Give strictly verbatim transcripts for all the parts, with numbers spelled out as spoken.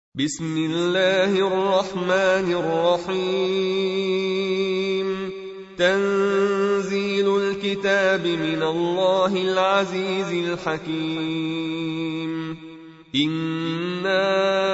بسم الله الرحمن الرحيم تنزيل الكتاب من الله العزيز الحكيم إنا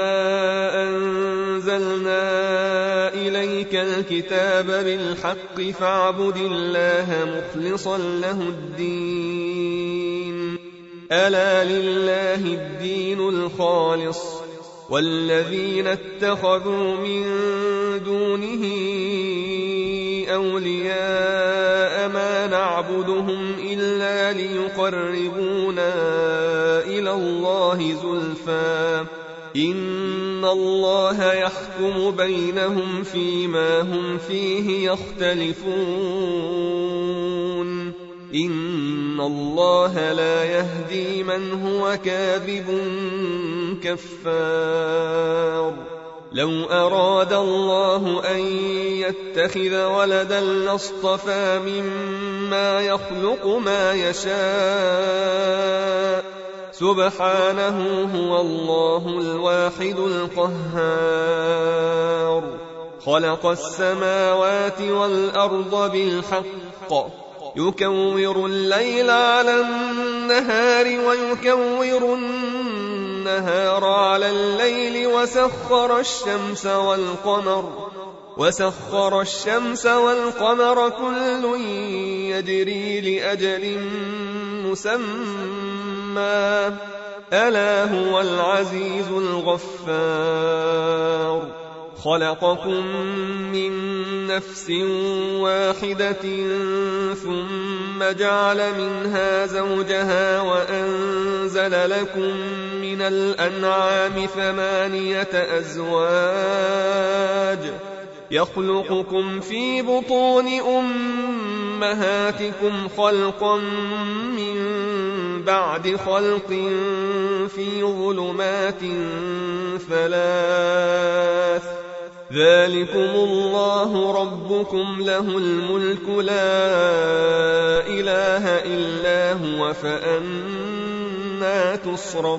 أنزلنا إليك الكتاب بالحق فاعبد الله مخلصا له الدين ألا لله الدين الخالص والذين اتخذوا من دونه أولياء ما نعبدهم إلا ليقربونا إلى الله زلفى إن الله يحكم بينهم فيما هم فيه يختلفون إن الله لا يهدي من هو كاذب كفار لو أراد الله أن يتخذ ولدا لاصطفى مما يخلق ما يشاء سبحانه هو الله الواحد القهار خلق السماوات والأرض بالحق يكور الليل على النهار ويكور النهار على الليل وسخر الشمس والقمر وسخر الشمس والقمر كل يجري لأجل مسمى ألا هو العزيز الغفار خلقكم من نفس واحدة ثم جعل منها زوجها وأنزل لكم من الأنعام ثمانية أزواج يخلقكم في بطون أمهاتكم خلقا من بعد خلق في ظلمات ثلاث ذلكم الله ربكم له الملك لا إله إلا هو فأنى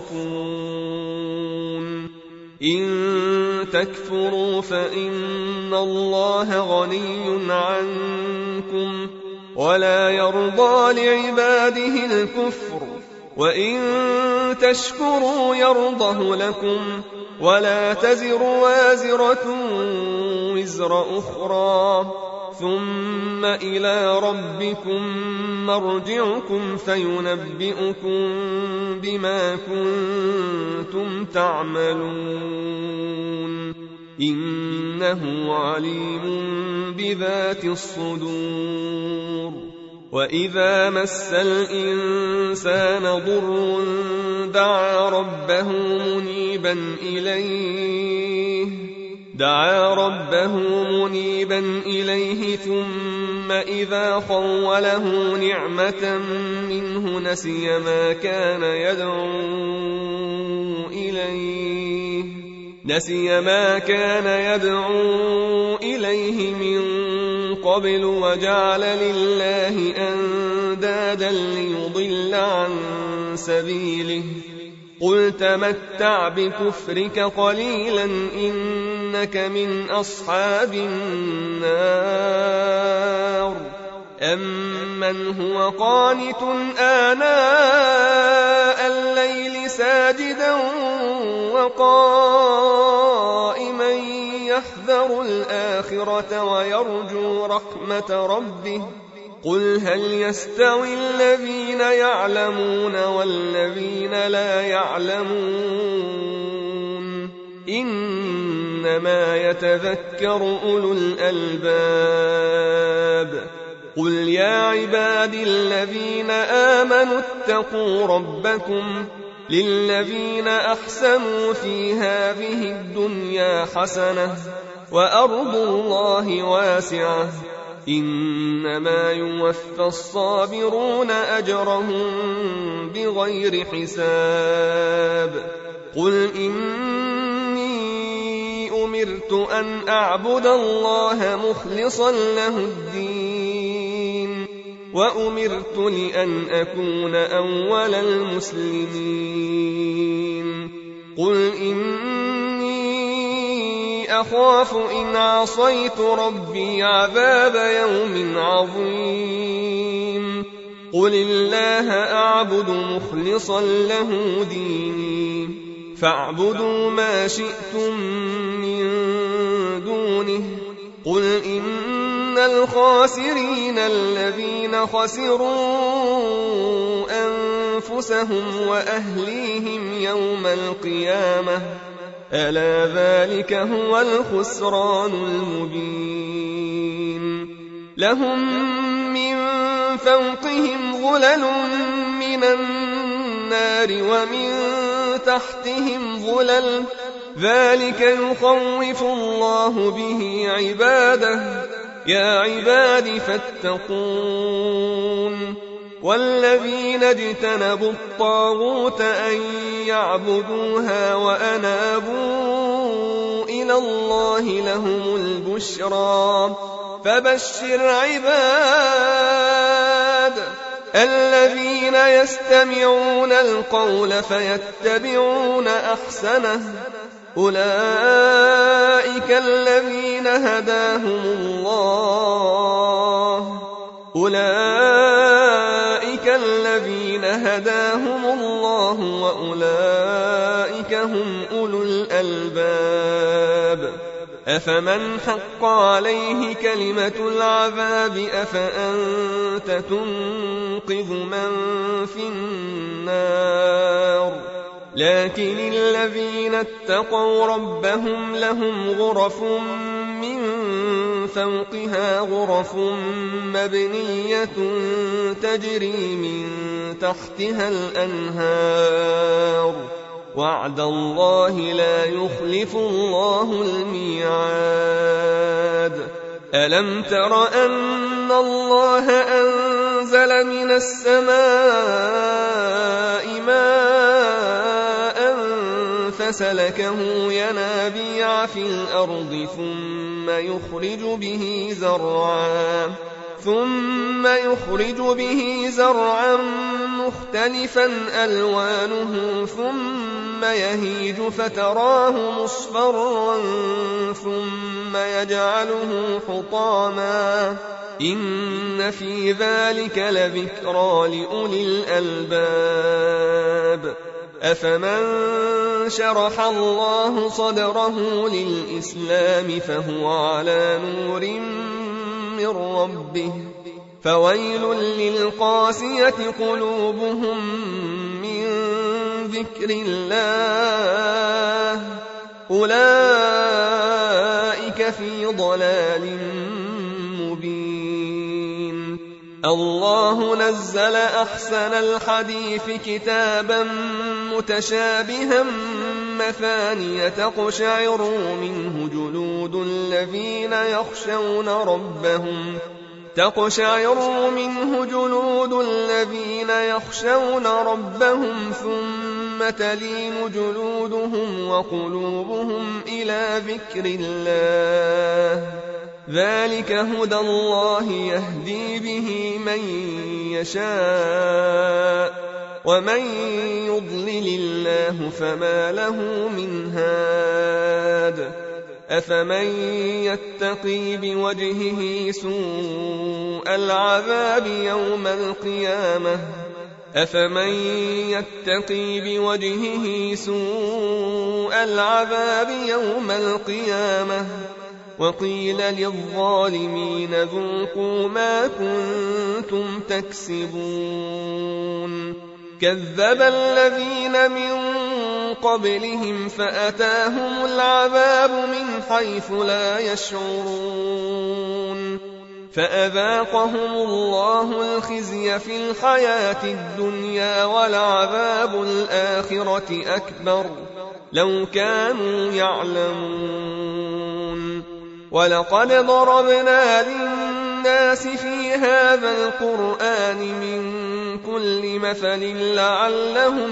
تصرفون إن تكفروا فإن الله غني عنكم ولا يرضى لعباده الكفر وإن تشكروا يرضه لكم ولا تزر وازرة وزر أخرى ثم إلى ربكم مرجعكم فينبئكم بما كنتم تعملون إنه عليم بذات الصدور وإذا مس الإنسان ضر دعا ربه منيبا إليه دعا ربه منيبا إليه ثم إذا خوله نعمة منه نسي ما كان يدعو إليه نسي ما كان يدعو إليه من قبل وجعل لله أندادا ليضل عن سبيله قل تمتع بكفرك قليلا إنك من أصحاب النار أمن هو قانت آناء الليل ساجدا وقائما يحذر الآخرة ويرجو رحمة ربه قل هل يستوي الذين يعلمون والذين لا يعلمون إنما يتذكر أولو الألباب قل يا عبادي الذين آمنوا اتقوا ربكم للذين أحسنوا في هذه الدنيا حسنة وأرض الله واسعة إنما يوفى الصابرون أجرهم بغير حساب قل إني أمرت أن أعبد الله مخلصا له الدين وأمرت لأن أكون أول المسلمين قل إني أخاف إن عصيت ربي عذاب يوم عظيم قل الله أعبد مخلصا له ديني فاعبدوا ما شئتم من دونه قل إن الخاسرين الذين خسروا أنفسهم وأهليهم يوم القيامة ألا ذلك هو الخسران المبين لهم من فوقهم ظلل من النار ومن تحتهم ظلل ذلك يخوف الله به عباده يا عباد فاتقون والذين اجتنبوا الطاغوت أن يعبدوها وأنابوا إلى الله لهم البشرى فبشر عباد الذين يستمعون القول فيتبعون أحسنه أولئك الذين هداهم الله أولئك الذين هداهم الله وأولئك هم أولو الألباب أفمن حق عليه كلمة العذاب أفأنت تنقذ من في النار لكن الذين اتقوا ربهم لهم غرف من فوقها غرف مبنية تجري من تحتها الأنهار وعد الله لا يخلف الله الميعاد ألم تر أن الله أنزل من السماء ماء فسلكه ينابيع في الأرض ثم يخرج به زرعا ثم يخرج به زرعا مختلفا ألوانه ثم يهيج فتراه مصفرا ثم يجعله حطاما إن في ذلك لذكرى لأولي الألباب أفمن شرح الله صدره للإسلام فهو على نور من ربه فويل للقاسية قلوبهم من ذكر الله أولئك في ضلال مبين الله نزل أحسن الحديث كتابا متشابها مثانية تقشعر منه جلود الذين يخشون ربهم تقشعر منه جلود الذين يخشون ربهم ثم تلين جلودهم وقلوبهم إلى ذكر الله ذلك هدى الله يهدي به من يشاء ومن يضلل الله فما له من هاد أفمن يتقي بوجهه سوء العذاب يوم القيامة أفمن يتقي بوجهه سوء العذاب يوم القيامة وقيل للظالمين ذوقوا ما كنتم تكسبون كذب الذين من قبلهم فأتاهم العذاب من حيث لا يشعرون فأذاقهم الله الخزي في الحياة الدنيا ولعذاب الآخرة أكبر لو كانوا يعلمون ولقد ضربنا للناس في هذا القرآن من كل مثل لعلهم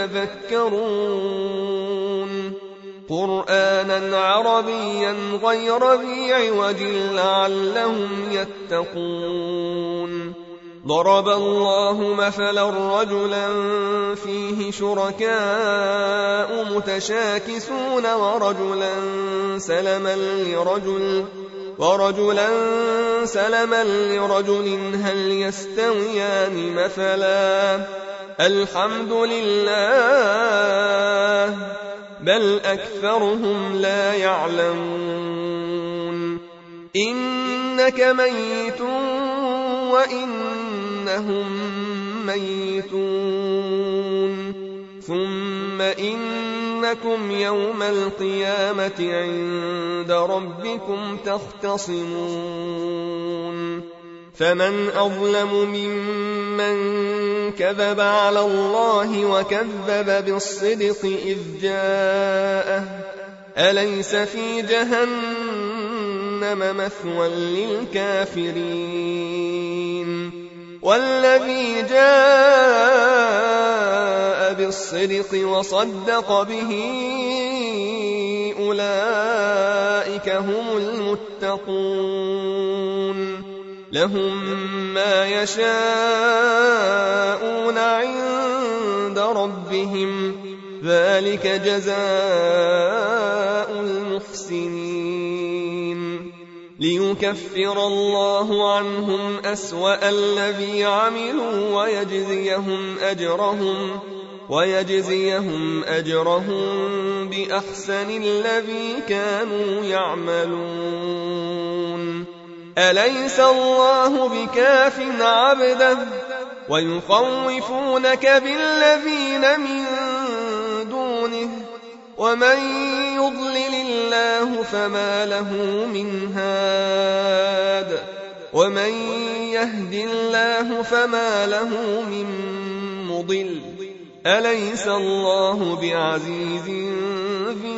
يتذكرون قرآنا عربيا غير ذي عوج لعلهم يتقون ضرب الله مثلا رجلا فيه شركاء متشاكسون ورجلا سلما لرجل ورجلا سلما لرجل هل يستويان مثلا الحمد لله بل أكثرهم لا يعلمون إنك ميت وإنهم ميتون ثم إنكم يوم القيامة عند ربكم تختصمون فمن أظلم ممن كذب على الله وكذب بالصدق إذ جاءه أليس في جهنم مثوى للكافرين والذي جاء بالصدق وصدق به أولئك هم المتقون لهم ما يشاءون عند ربهم ذلك جزاء المحسنين ليكفر الله عنهم أسوأ الذي عملوا ويجزيهم أجرهم ويجزيهم أجرهم بأحسن الذي كانوا يعملون أليس الله بكاف عبده ويخوفونك بالذين من دونه ومن يضلل الله فما له من هاد ومن يهد الله فما له من مضل أليس الله بعزيز ذي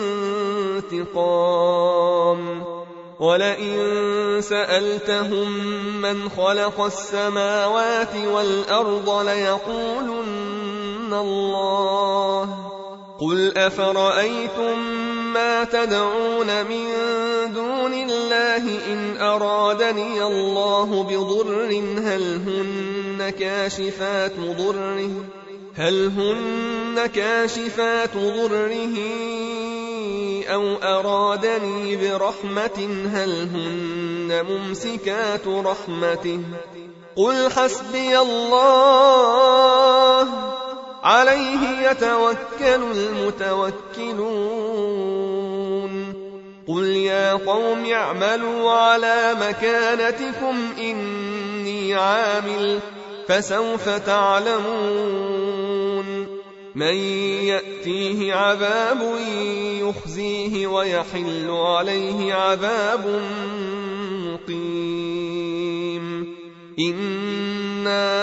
انتقام ولئن سألتهم من خلق السماوات والأرض ليقولن الله قل أفرأيتم ما تدعون من دون الله إن أرادني الله بضر هل هن كاشفات ضره هل هن كاشفات ضره أو أرادني برحمة هل هن ممسكات رحمته قل حسبي الله عليه يتوكل المتوكلون قل يا قوم اعملوا على مكانتكم إني عامل فسوف تعلمون من يأتيه عذاب يخزيه ويحل عليه عذاب مقيم إنا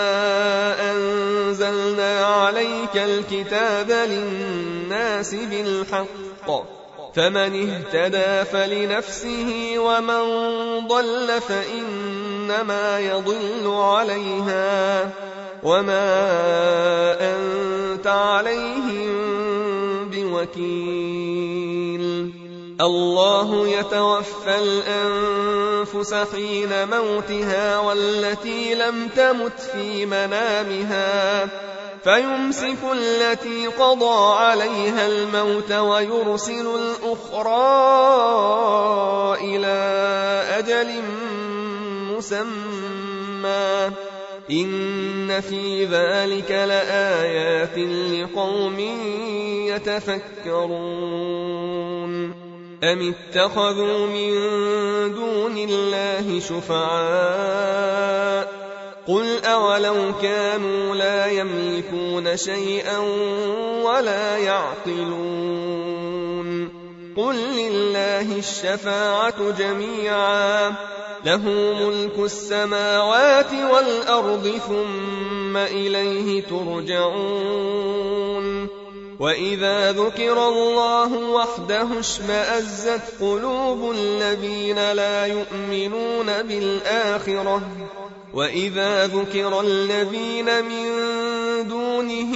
أنزلنا عليك الكتاب للناس بالحق فمن اهتدى فلنفسه ومن ضل فإنما يضل عليها وما أنت عليهم بوكيل الله يتوفى الأنفس حين موتها والتي لم تمت في منامها فيمسك التي قضى عليها الموت ويرسل الأخرى إلى أجل مسمى إن في ذلك لآيات لقوم يتفكرون أم اتخذوا من دون الله شفعاء قل أولو كانوا لا يملكون شيئا ولا يعقلون قل لله الشفاعة جميعا له ملك السماوات والأرض ثم إليه ترجعون وإذا ذكر الله وحده اشمأزت قلوب الذين لا يؤمنون بالآخرة وإذا ذكر الذين من دونه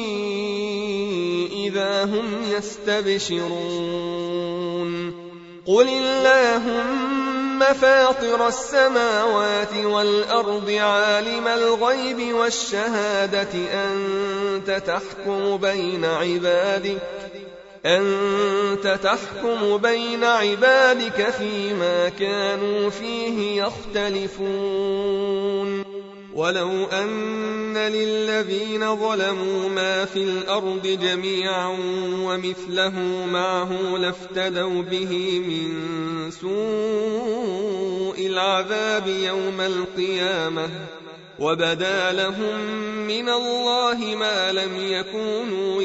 إذا هم يستبشرون قل اللهم فاطر السماوات والأرض عالم الغيب والشهادة أنت تحكم بين عبادك أنت تحكم بين عبادك فيما كانوا فيه يختلفون ولو أن للذين ظلموا ما في الأرض جميعا ومثله معه لافتدوا به من سوء العذاب يوم القيامة وبدا لهم من الله ما لم يكونوا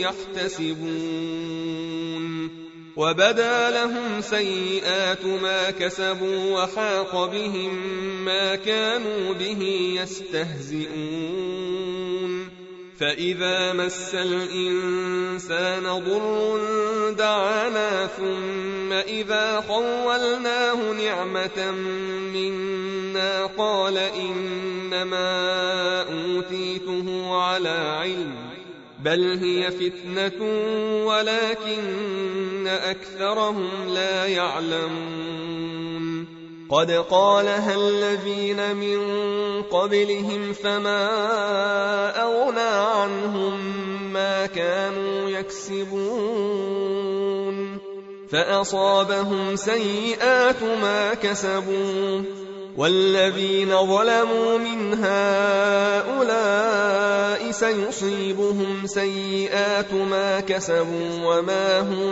يحتسبون وبدا لهم سيئات ما كسبوا وحاق بهم ما كانوا به يستهزئون فإذا مس الإنسان ضر دعانا ثم إذا خولناه نعمة منا قال إنما أوتيته على علم بل هي فتنة ولكن أكثرهم لا يعلمون قد قالها الذين من قبلهم فما أغنى عنهم ما كانوا يكسبون فأصابهم سيئات ما كسبوا والذين ظلموا من هؤلاء سيصيبهم سيئات ما كسبوا وما هم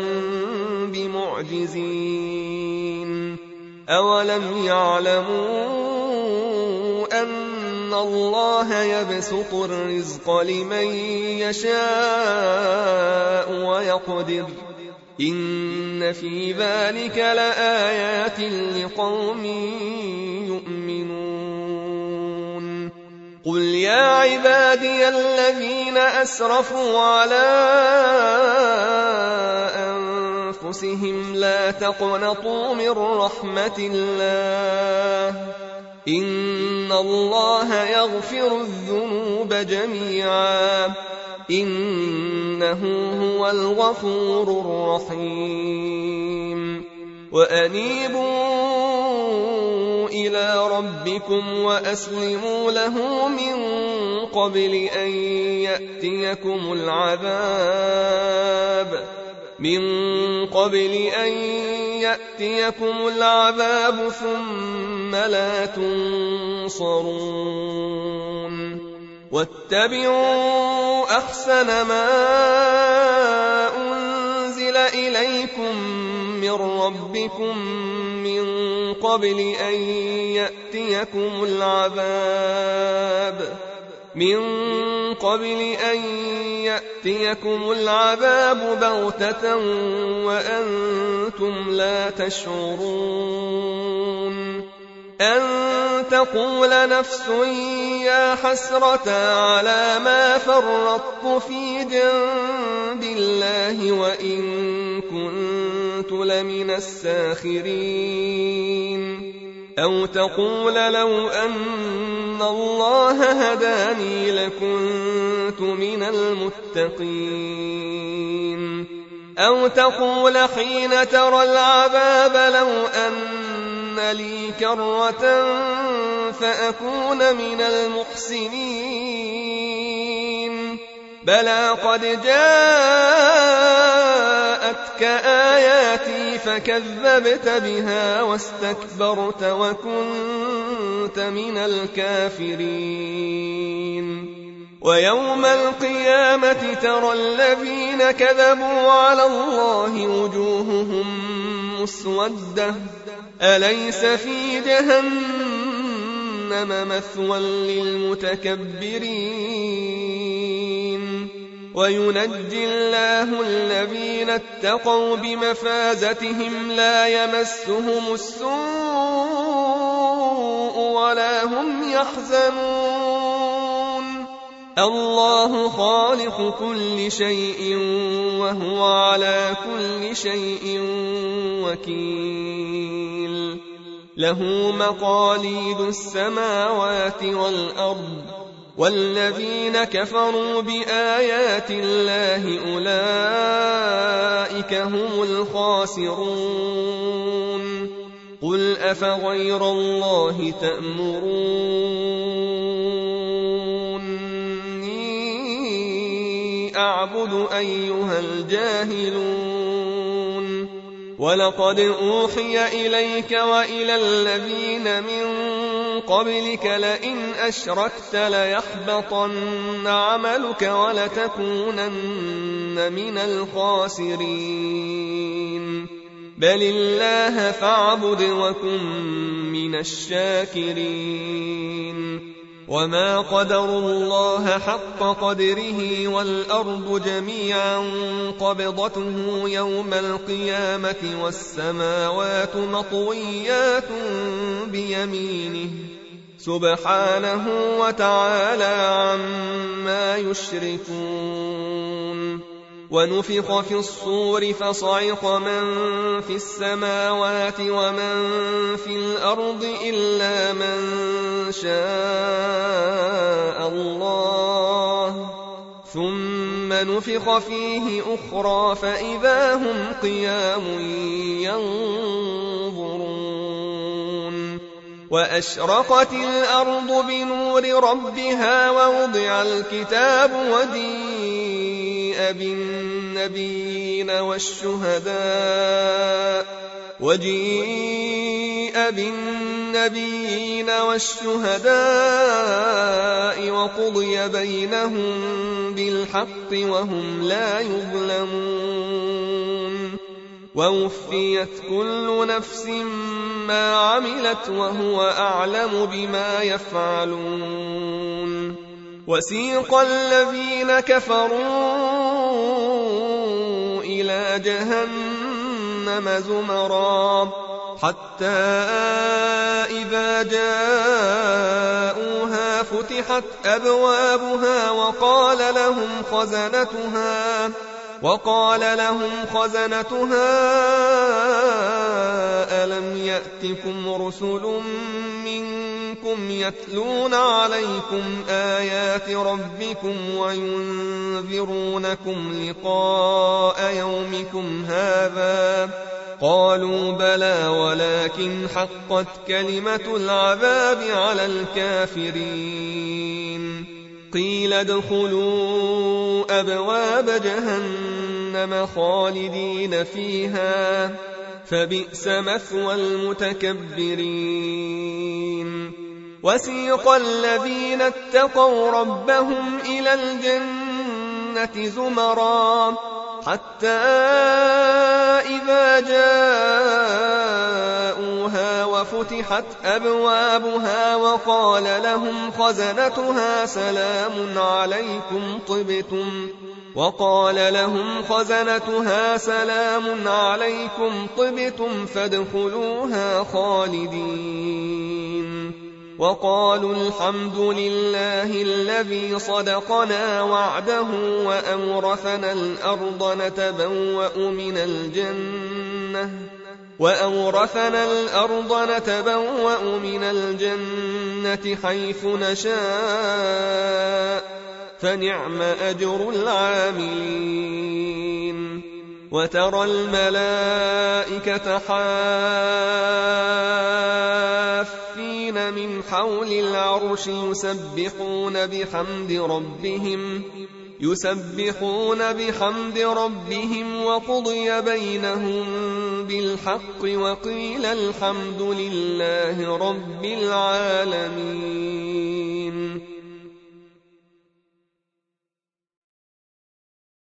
بمعجزين أولم يعلموا أن الله يبسط الرزق لمن يشاء ويقدر إن في ذلك لآيات لقوم يؤمنون قل يا عبادي الذين أسرفوا على أنفسهم لا تقنطوا من رحمة الله إن الله يغفر الذنوب جميعا إنه هو الغفور الرحيم وأنيبوا إلى ربكم وأسلموا له من قبل أن يأتيكم العذاب من قبل أن يأتيكم العذاب ثم لا تنصرون واتبعوا أحسن ما أنزل إليكم من ربكم من قبل أن يأتيكم العذاب من قبل أن يأتيكم العذاب بغتة وأنتم لا تشعرون أن تقول نفس يا حسرة على ما فرطت في جنب الله وإن كنت لمن الساخرين أو تقول لو أن الله هداني لكنت من المتقين أو تقول حين ترى العذاب لو أن لي كرة فأكون من المحسنين بلى قد جاءتك آياتي فكذبت بها واستكبرت وكنت من الكافرين ويوم القيامة ترى الذين كذبوا على الله وجوههم مسودة أليس في جهنم مثوى للمتكبرين وينجي الله الذين اتقوا بمفازتهم لا يمسهم السوء ولا هم يحزنون الله خالق كل شيء وهو على كل شيء وكيل له مقاليد السماوات والأرض والذين كفروا بآيات الله أولئك هم الخاسرون قل أفغير الله تأمروني أعبد أيها الجاهلون ولقد أوحي إليك وإلى الذين من قبلك لئن أشركت ليحبطن عملك ولتكونن من الخاسرين بل الله فاعبد وكن من الشاكرين وما قدروا الله حق قدره والأرض جميعا قبضته يوم القيامة والسماوات مطويات بيمينه سبحانه وتعالى عما يشركون ونفخ في الصور فصعق من في السماوات ومن في الأرض إلا من شاء الله ثم نفخ فيه أخرى فإذا هم قيام ينظرون وأشرقت الأرض بنور ربها ووضع الكتاب وجيء بالنبيين والشهداء وجيء بالنبيين والشهداء وقضي بينهم بالحق وهم لا يظلمون ووفيت كل نفس ما عملت وهو أعلم بما يفعلون وسيق الذين كفروا إلى جهنم زمرا حتى إذا جاءوها فتحت أبوابها وقال لهم خزنتها وقال لهم خزنتها ألم يأتكم رسل منكم يتلون عليكم آيات ربكم وينذرونكم لقاء يومكم هذا قالوا بلى ولكن حقت كلمة العذاب على الكافرين قيل ادخلوا أبواب جهنم خالدين فيها فبئس مثوى المتكبرين وسيق الذين اتقوا ربهم إلى الجنة زمرا حتى إذا جاءوها وفتحت أبوابها وقال لهم خزنتها سلام عليكم طبتم وقال لهم خزنتها سلام عليكم طبتم فادخلوها خالدين وقالوا الحمد لله الذي صدقنا وعده وأورثنا الأرض نتبوأ من الجنة وأورثنا الأرض نتبوأ من الجنة حيث نشاء فنعم أجر العاملين وترى الملائكة حافين من حول العرش يسبحون بحمد ربهم يسبحون بحمد ربهم وقضي بينهم بالحق وقيل الحمد لله رب العالمين